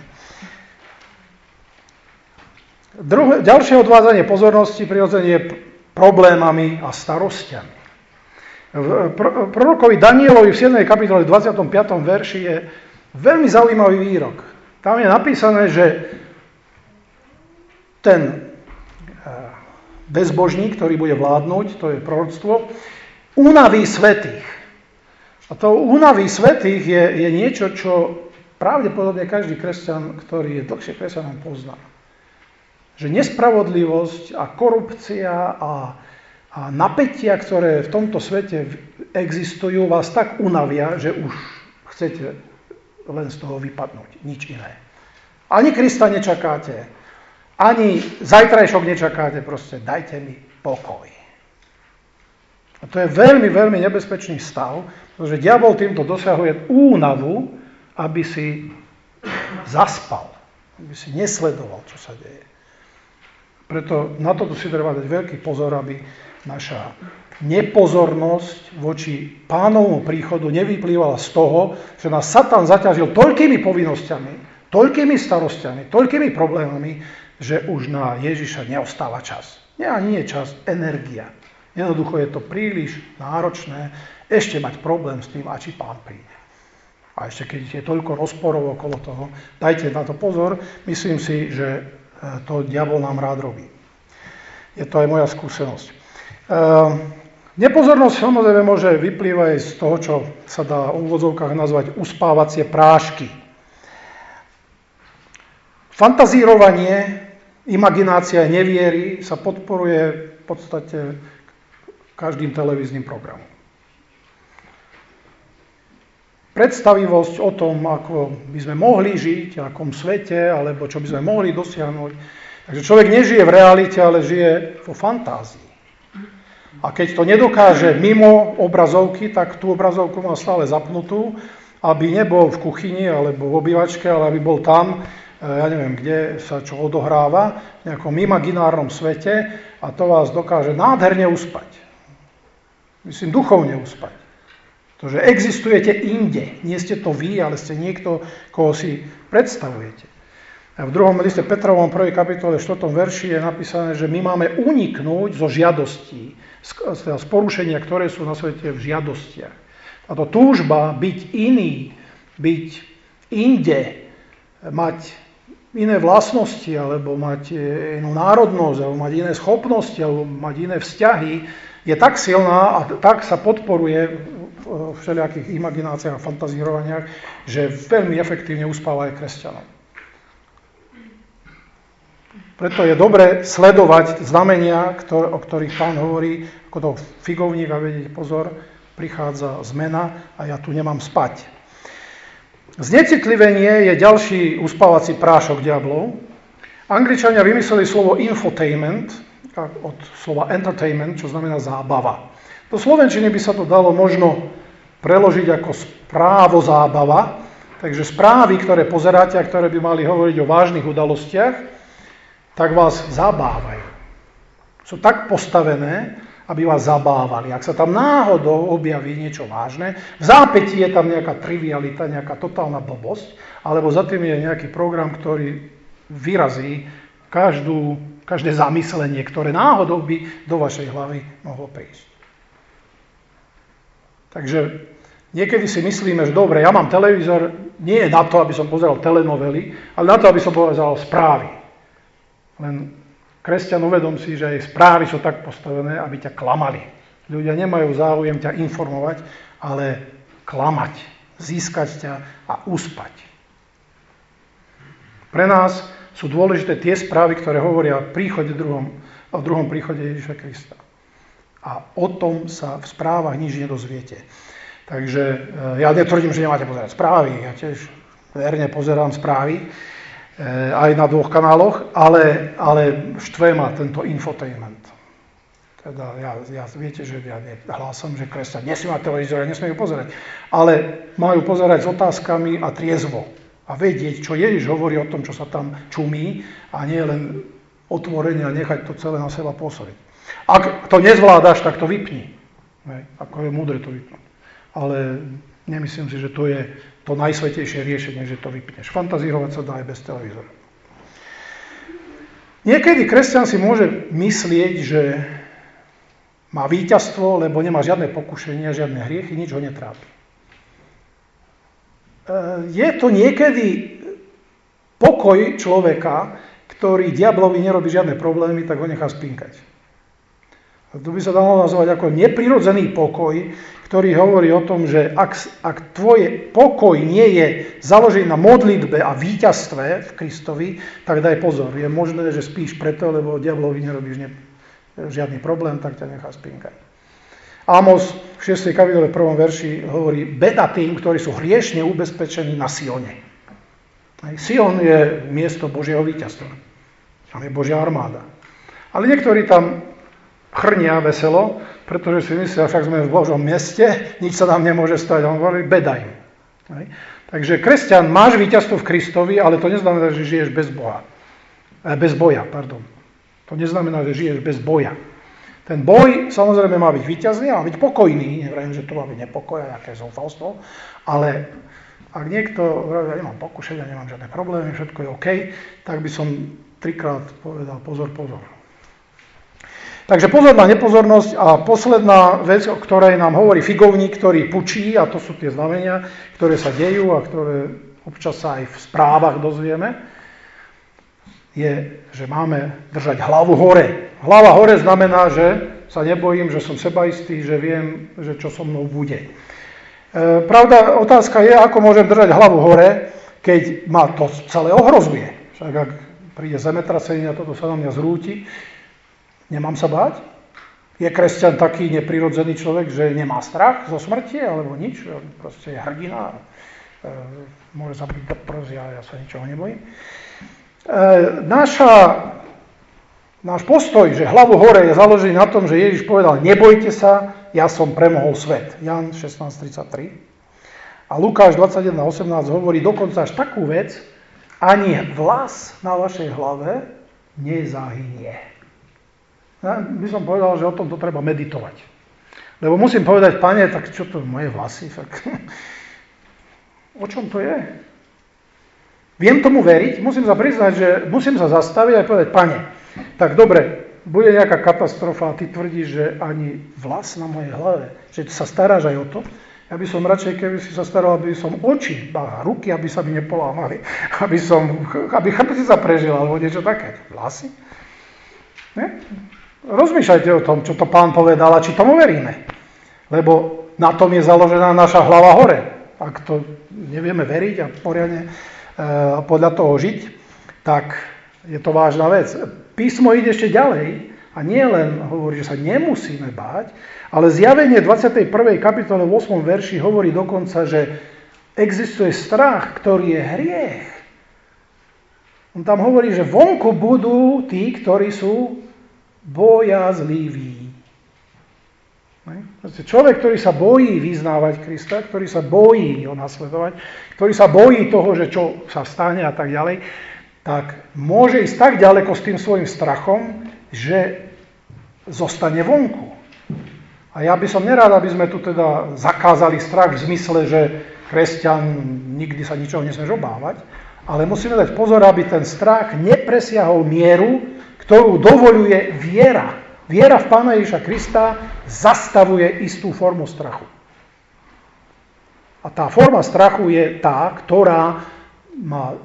Ďalšie odvádzanie pozornosti prirodzene je problémami a starostiami. V prorokovi Danielovi v 7. kapitole 25. verši je veľmi zaujímavý výrok. Tam je napísané, že ten bezbožník, ktorý bude vládnuť, to je proroctvo, unaví svätých. A to unaví svätých je niečo, čo pravdepodobne každý kresťan, ktorý je dlhšie kresťanom, pozná. Že nespravodlivosť a korupcia a napätia, ktoré v tomto svete existujú, vás tak unavia, že už chcete len z toho vypadnúť. Nič iné. Ani Krista nečakáte, ani zajtrajšok nečakáte, proste dajte mi pokoj. A to je veľmi, veľmi nebezpečný stav, pretože diabol týmto dosahuje únavu, aby si zaspal, aby si nesledoval, čo sa deje. Preto na toto si treba dať veľký pozor, aby naša nepozornosť voči Pánovmu príchodu nevyplývala z toho, že nás Satan zaťažil toľkými povinnosťami, toľkými starostiami, toľkými problémami, že už na Ježiša neostáva čas. Nie je čas, energia. Jednoducho je to príliš náročné ešte mať problém s tým, a či Pán príde. A ešte keď je toľko rozporov okolo toho, dajte na to pozor, myslím si, že to diabol nám rád robí. Je to aj moja skúsenosť. Nepozornosť samozrejme môže vyplývať z toho, čo sa dá v úvodzovkách nazvať uspávacie prášky. Fantazírovanie, imaginácia neviery sa podporuje v podstate každým televíznym programom. Predstavivosť o tom, ako by sme mohli žiť, v akom svete, alebo čo by sme mohli dosiahnuť. Takže človek nežije v realite, ale žije vo fantázii. A keď to nedokáže mimo obrazovky, tak tú obrazovku má stále zapnutú, aby nebol v kuchyni alebo v obývačke, ale aby bol tam, ja neviem, kde sa čo odohráva, v nejakom imaginárnom svete a to vás dokáže nádherne uspať. Myslím, duchovne uspať. Pretože existujete inde. Nie ste to vy, ale ste niekto, koho si predstavujete. A v 2. liste Petrovom 1. kapitole 4. verši je napísané, že my máme uniknúť zo žiadostí, z porušenia, ktoré sú na svete v žiadostiach. A to túžba byť iný, byť inde, mať iné vlastnosti, alebo mať inú národnosť, alebo mať iné schopnosti, alebo mať iné vzťahy, je tak silná a tak sa podporuje v všelijakých imagináciách a fantazírovaniach, že veľmi efektívne uspáva aj kresťanov. Preto je dobre sledovať znamenia, o ktorých Pán hovorí, ako to figovník, a vedieť pozor, prichádza zmena a ja tu nemám spať. Znecitlivenie je ďalší uspávací prášok diablov. Angličania vymysleli slovo infotainment, od slova entertainment, čo znamená zábava. Do slovenčiny by sa to dalo možno preložiť ako správozábava, takže správy, ktoré pozeráte a ktoré by mali hovoriť o vážnych udalostiach, tak vás zabávajú. Sú tak postavené, aby vás zabávali. Ak sa tam náhodou objaví niečo vážne, v zápätí je tam nejaká trivialita, nejaká totálna blbosť, alebo za tým je nejaký program, ktorý vyrazí každé zamyslenie, ktoré náhodou by do vašej hlavy mohlo prísť. Takže niekedy si myslíme, že dobre, ja mám televízor nie na to, aby som pozeral telenovely, ale na to, aby som pozeral správy. Len kresťan, uvedom si, že aj správy sú tak postavené, aby ťa klamali. Ľudia nemajú záujem ťa informovať, ale klamať, získať ťa a uspať. Pre nás sú dôležité tie správy, ktoré hovoria o druhom príchode Ježiša Krista. A o tom sa v správach nič nedozviete. Takže ja netvrdím, že nemáte pozerať správy. Ja tiež verne pozerám správy, aj na 2 kanáloch, ale štve ma tento infotainment. Teda ja viete, že ja hlásam, že kresťan nesmie mať televízor, nesmie ju pozerať. Ale majú pozerať s otázkami a triezvo. A vedieť, čo Ježiš hovorí o tom, čo sa tam čumí, a nie len otvorenie a nechať to celé na seba pôsobiť. Ak to nezvládaš, tak to vypni. Ako je múdre to vypnúť. Ale nemyslím si, že to je to najsvätejšie riešenie, že to vypneš. Fantazírovať sa dá aj bez televízora. Niekedy kresťan si môže myslieť, že má víťazstvo, lebo nemá žiadne pokušenia, žiadne hriechy, nič ho netrápi. Je to niekedy pokoj človeka, ktorý diablovi nerobí žiadne problémy, tak ho nechá spinkať. A to by sa dalo nazvať ako neprirodzený pokoj, ktorý hovorí o tom, že ak tvoj pokoj nie je založený na modlitbe a víťazstve v Kristovi, tak daj pozor. Je možné, že spíš preto, lebo diablovi nerobíš žiadny problém, tak ťa nechá spinkať. Amos v 6. kapitole 1. verši hovorí: beda tým, ktorí sú hriešne ubezpečení na Sione. Sion je miesto Božieho víťazstva. Tam je Božia armáda. Ale niektorí tam chrnia veselo, pretože si myslia, však sme v Božom meste, nič sa nám nemôže stať. On hovorí, beda im. Takže kresťan, máš víťazstvo v Kristovi, ale to neznamená, že žiješ bez boja. To neznamená, že žiješ bez boja. Ten boj samozrejme má byť víťazný a má byť pokojný. Nevrajím, že to má byť nepokoj a nejaké zoufalstvo, ale ak niekto hovorí, ja nemám pokušenia, nemám žiadne problémy, všetko je OK, tak by som 3-krát povedal pozor. Takže pozor na nepozornosť a posledná vec, o ktorej nám hovorí figovník, ktorý pučí, a to sú tie znamenia, ktoré sa dejú a ktoré občas sa aj v správach dozvieme, je, že máme držať hlavu hore. Hlava hore znamená, že sa nebojím, že som sebaistý, že viem, že čo so mnou bude. Pravda, otázka je, ako môžem držať hlavu hore, keď ma to celé ohrozuje. Však ak príde zemetrasenie a toto sa na mňa zrúti, nemám sa báť? Je kresťan taký neprirodzený človek, že nemá strach zo smrti alebo nič? Proste je hrdina, môže zabiť do prs, ja sa ničoho nebojím. Náš postoj, že hlavu hore je založený na tom, že Ježiš povedal, nebojte sa, ja som premohol svet. Jan 16:33. A Lukáš 21:18 hovorí dokonca až takú vec, ani vlas na vašej hlave nezahynie. Ja by som povedal, že o tom to treba meditovať. Lebo musím povedať, Pane, tak čo to moje vlasy? Tak... O čom to je? Viem tomu veriť, musím sa priznať, že musím sa zastaviť a povedať, Pane, tak dobre, bude nejaká katastrofa a ty tvrdíš, že ani vlas na mojej hlave, že sa staráš aj o to. Ja by som radšej, keby si sa staral, aby som oči, ruky, aby sa mi nepolámali, aby chrbtica prežila, alebo niečo také. Vlasy? Ne? rozmýšľajte o tom, čo to Pán povedal a či tomu veríme. Lebo na tom je založená naša hlava hore. Ak to nevieme veriť a poriadne podľa toho žiť, tak je to vážna vec. Písmo ide ešte ďalej a nie len hovorí, že sa nemusíme báť, ale Zjavenie 21. kapitole v 8. verši hovorí dokonca, že existuje strach, ktorý je hriech. On tam hovorí, že vonku budú tí, ktorí sú bojazliví. Človek, ktorý sa bojí vyznávať Krista, ktorý sa bojí ho nasledovať, ktorý sa bojí toho, že čo sa stane a tak ďalej, tak môže ísť tak ďaleko s tým svojim strachom, že zostane vonku. A ja by som nerád, aby sme tu teda zakázali strach v zmysle, že kresťan nikdy sa ničoho nesmieš obávať, ale musíme dať pozor, aby ten strach nepresiahol mieru, ktorú dovoľuje viera. Viera v Pána Ježiša Krista zastavuje istú formu strachu. A tá forma strachu je tá, ktorá ma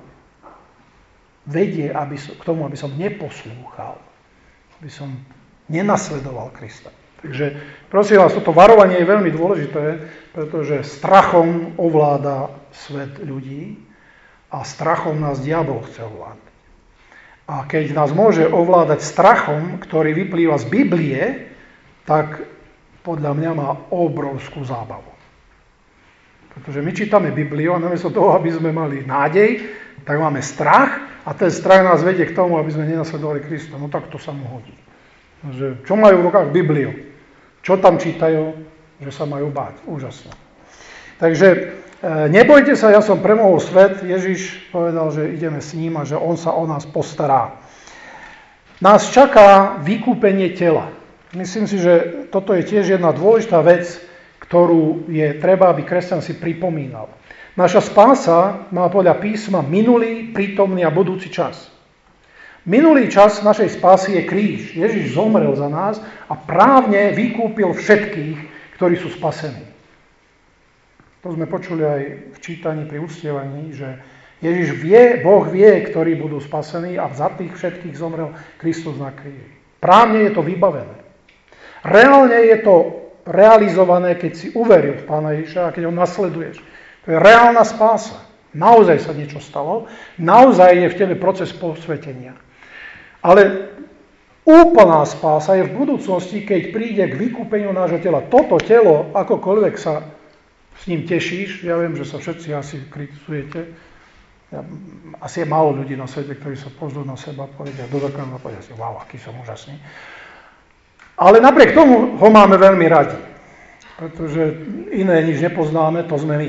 vedie k tomu, aby som neposlúchal, aby som nenasledoval Krista. Takže prosím vás, toto varovanie je veľmi dôležité, pretože strachom ovláda svet ľudí a strachom nás diabol chce ovládať. A keď nás môže ovládať strachom, ktorý vyplýva z Biblie, tak podľa mňa má obrovskú zábavu. Pretože my čítame Bibliu a namiesto toho, aby sme mali nádej, tak máme strach a ten strach nás vedie k tomu, aby sme nenasledovali Krista. No tak to sa mu hodí. Že, čo majú v rukách Bibliu? Čo tam čítajú? Že sa majú báť. Úžasné. Takže nebojte sa, ja som premohol svet. Ježiš povedal, že ideme s ním a že on sa o nás postará. Nás čaká vykúpenie tela. Myslím si, že toto je tiež jedna dôležitá vec, ktorú je treba, aby kresťan si pripomínal. Naša spása má podľa písma minulý, prítomný a budúci čas. Minulý čas našej spásy je kríž. Ježiš zomrel za nás a právne vykúpil všetkých, ktorí sú spasení. To sme počuli aj v čítaní pri uctievaní, že Ježiš vie, Boh vie, ktorí budú spasení a za tých všetkých zomrel Kristus na kríži. Právne je to vybavené. Reálne je to realizované, keď si uveril v Pána Ježiša a keď ho nasleduješ. To je reálna spása. Naozaj sa niečo stalo, naozaj je v tebe proces posvetenia. Ale úplná spása je v budúcnosti, keď príde k vykúpeniu nášho tela. Toto telo, akokoľvek sa s ním tešíš, ja viem, že sa všetci asi kritizujete, asi je málo ľudí na svete, ktorí sa pozrú na seba, povedia do zrkadla a povedia si, wow, aký som úžasný. Ale napriek tomu ho máme veľmi radi, pretože iné nič nepoznáme, to sme my.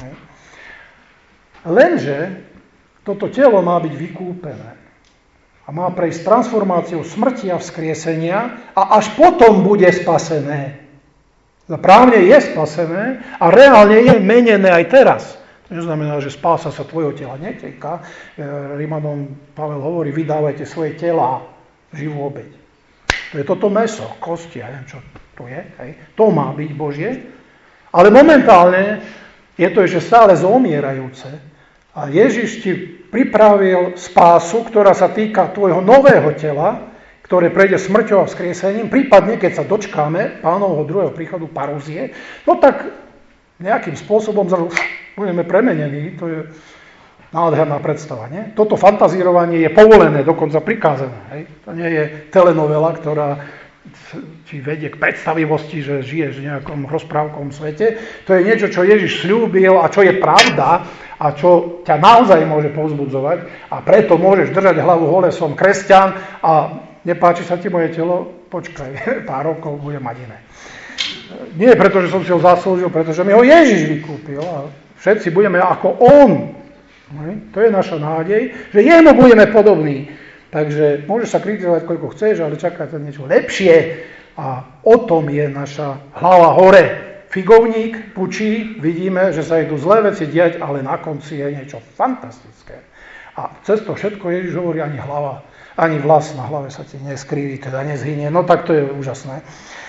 Lenže toto telo má byť vykúpené a má prejsť transformáciou smrti a vzkriesenia a až potom bude spasené. Právne je spasené a reálne je menené aj teraz. To neznamená, že spása sa tvojho tela netýka. Rímanom Pavel hovorí, vydávajte svoje tela živú obeť. To je toto mäso, kosti, ja neviem, čo to je. Hej. To má byť Božie. Ale momentálne je to ešte stále zomierajúce. A Ježiš ti pripravil spásu, ktorá sa týka tvojho nového tela, ktoré prejde smrťou a vzkriesením, prípadne, keď sa dočkáme Pánovho druhého príchodu parúzie, no tak nejakým spôsobom budeme premenení. To je nádherná predstava, nie? Toto fantazírovanie je povolené, dokonca prikázané. Hej? To nie je telenovela, ktorá ti vedie k predstavivosti, že žiješ v nejakom rozprávkovom svete. To je niečo, čo Ježiš sľúbil a čo je pravda a čo ťa naozaj môže povzbudzovať a preto môžeš držať hlavu hole, som kresťan a nepáči sa ti moje telo, počkaj, pár rokov budem mať iné. Nie preto, že som si ho zaslúžil, pretože mi ho Ježiš vykúpil a všetci budeme ako on. To je naša nádej, že jemu budeme podobní. Takže môžeš sa kritizovať, koľko chceš, ale čaká ťa niečo lepšie. A o tom je naša hlava hore. Figovník pučí, vidíme, že sa idú zlé veci diať, ale na konci je niečo fantastické. A cez to všetko Ježiš hovorí, ani vlas na hlave sa ti neskriví, teda nezhynie. No tak to je úžasné.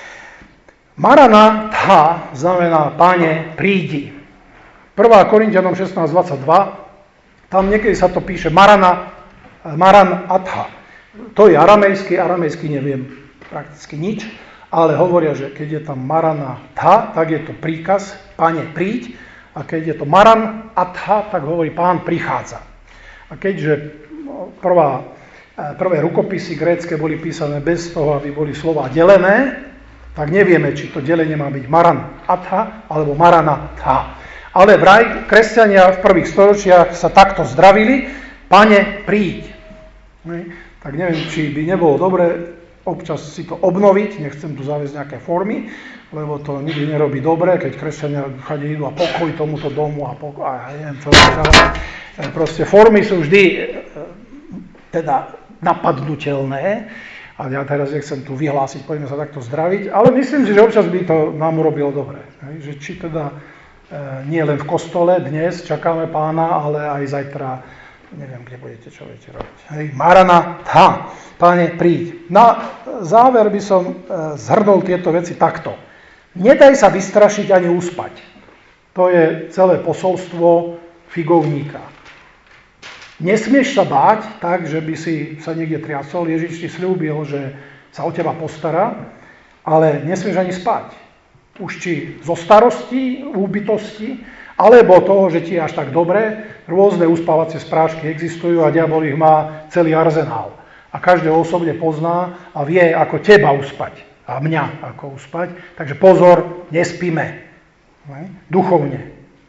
Maranatha znamená, Pane, prídi. 1. Korinťanom 16:22, tam niekedy sa to píše Maranatha. To je aramejský neviem prakticky nič, ale hovoria, že keď je tam Maranatha, tak je to príkaz, Pane, príď, a keď je to Maranatha, tak hovorí, Pán prichádza. A keďže prvé rukopisy grécke boli písané bez toho, aby boli slová delené, tak nevieme, či to delenie má byť Maranatha alebo Maranatha. Ale vraj kresťania v prvých storočiach sa takto zdravili, Pane, príď. Tak neviem, či by nebolo dobre občas si to obnoviť, nechcem tu zaviesť nejaké formy, lebo to nikdy nerobí dobre, keď kresťania idú a pokoj tomuto domu a neviem čo. Proste formy sú vždy teda napadnutelné a ja teraz nechcem tu vyhlásiť, poďme sa takto zdraviť, ale myslím si, že občas by to nám urobilo dobre. Že či teda nie len v kostole dnes čakáme Pána, ale aj zajtra neviem, kde budete, čo budete robiť. Maranatha, Pane, príď. Na záver by som zhrnul tieto veci takto. Nedaj sa vystrašiť ani uspať. To je celé posolstvo figovníka. Nesmieš sa báť tak, že by si sa niekde triasol. Ježiš ti sľúbil, že sa o teba postará, ale nesmieš ani spať. Už či zo starosti, úbytosti, alebo toho, že ti je až tak dobre, rôzne uspávacie sprášky existujú a diabol ich má celý arzenál. A každého osobne pozná a vie, ako teba uspať. A mňa ako uspať. Takže pozor, nespíme. Duchovne.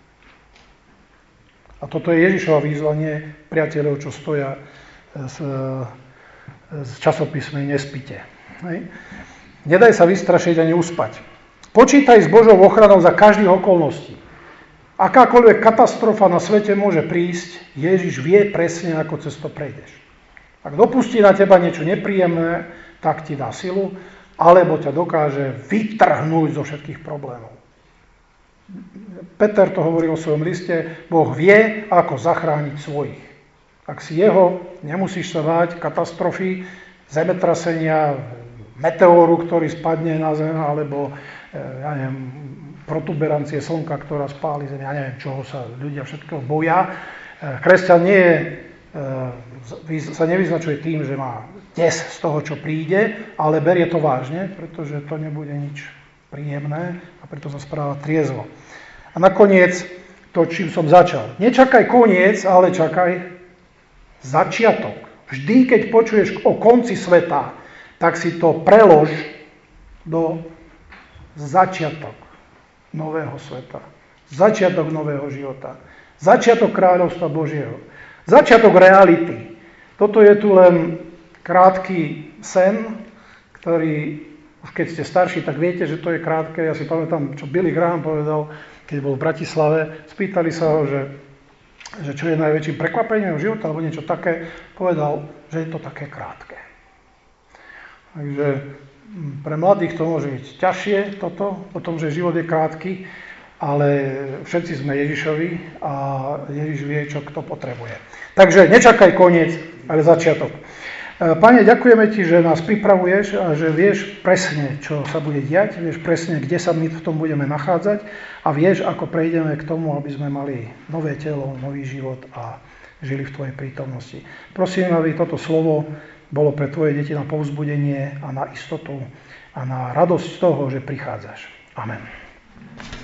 A toto je Ježišova výzvanie priateľov, čo stoja z časopisme Nespite. Nedaj sa vystrašiť ani uspať. Počítaj s Božou ochranou za každých okolností. Akákoľvek katastrofa na svete môže prísť, Ježiš vie presne, ako cez to prejdeš. Ak dopustí na teba niečo nepríjemné, tak ti dá silu, alebo ťa dokáže vytrhnúť zo všetkých problémov. Peter to hovorí o svojom liste, Boh vie, ako zachrániť svojich. Ak si jeho, nemusíš sa báť katastrofy, zemetrasenia, meteóru, ktorý spadne na zem, alebo ja neviem, protuberancie slnka, ktorá spáli zem, ja neviem, čoho sa ľudia všetkého boja. Kresťan sa nevyznačuje tým, že má des z toho, čo príde, ale berie to vážne, pretože to nebude nič príjemné a preto sa správa triezvo. A nakoniec to, čím som začal. Nečakaj koniec, ale čakaj začiatok. Vždy, keď počuješ o konci sveta, tak si to prelož do začiatok nového sveta. Začiatok nového života. Začiatok kráľovstva Božieho. Začiatok reality. Toto je tu len krátky sen, ktorý, už keď ste starší, tak viete, že to je krátke. Ja si pamätám, čo Billy Graham povedal, keď bol v Bratislave. Spýtali sa ho, že čo je najväčším prekvapením života, alebo niečo také. Povedal, že je to také krátke. Takže pre mladých to môže byť ťažšie toto, o tom, že život je krátky, ale všetci sme Ježišovi a Ježiš vie, čo kto potrebuje. Takže nečakaj koniec, ale začiatok. Pane, ďakujeme ti, že nás pripravuješ a že vieš presne, čo sa bude diať, vieš presne, kde sa my v tom budeme nachádzať a vieš, ako prejdeme k tomu, aby sme mali nové telo, nový život a žili v tvojej prítomnosti. Prosím, aby toto slovo bolo pre tvoje deti na povzbudenie a na istotu a na radosť z toho, že prichádzaš. Amen.